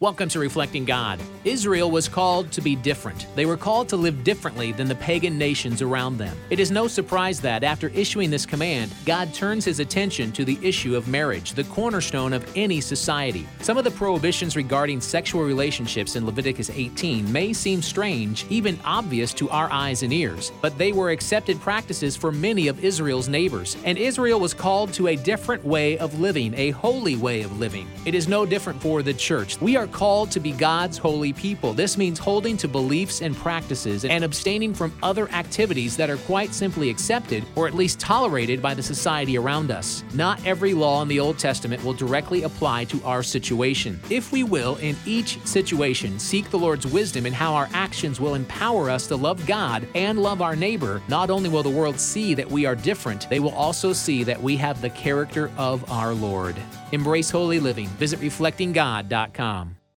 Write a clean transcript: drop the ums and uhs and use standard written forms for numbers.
Welcome to Reflecting God. Israel was called to be different. They were called to live differently than the pagan nations around them. It is no surprise that, after issuing this command, God turns his attention to the issue of marriage, the cornerstone of any society. Some of the prohibitions regarding sexual relationships in Leviticus 18 may seem strange, even obvious to our eyes and ears, but they were accepted practices for many of Israel's neighbors, and Israel was called to a different way of living, a holy way of living. It is no different for the church. We are called to be God's holy people. This means holding to beliefs and practices and abstaining from other activities that are quite simply accepted or at least tolerated by the society around us. Not every law in the Old Testament will directly apply to our situation. If we will, in each situation, seek the Lord's wisdom in how our actions will empower us to love God and love our neighbor, not only will the world see that we are different, they will also see that we have the character of our Lord. Embrace holy living. Visit reflectinggod.com.